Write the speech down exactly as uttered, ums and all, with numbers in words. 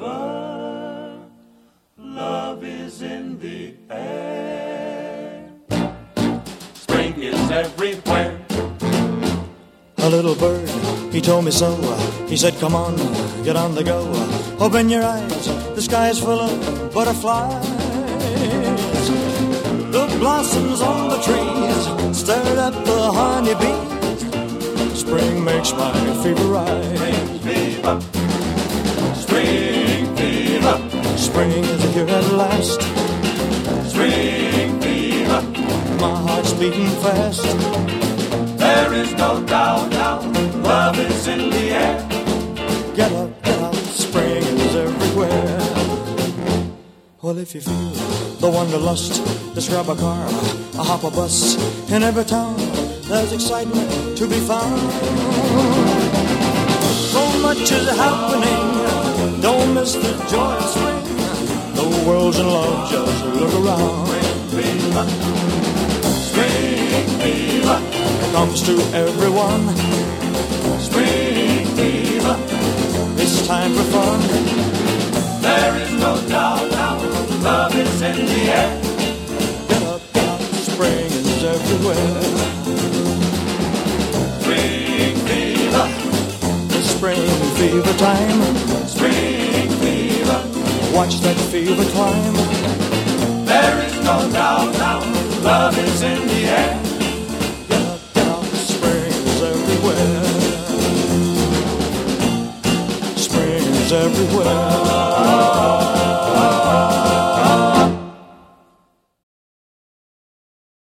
fever. Love is in the air. Spring is everywhere. A little bird, he told me so. He said, come on, get on the go. Open your eyes, the sky is full of butterflies. The blossoms on the trees stirred up the honeybees. Spring makes my fever rise. Spring fever. Spring fever. Spring is here at last. Spring fever. My heart's beating fast. There is no doubt now, love is in the air. Get up, get up, spring is everywhere. Well, if you feel the wanderlust, just grab a car, a hop a bus. In every town, there's excitement to be found. So much is happening, don't miss the joy of spring. The world's in love, just look around. Spring fever, spring fever, It comes to everyone. spring fever. It's time for fun. There is no doubt now, love is in the air. Get up, get up, spring is everywhere. Spring fever, It's spring fever time. spring fever. Watch that fever climb. There is no doubt now, love is in the air.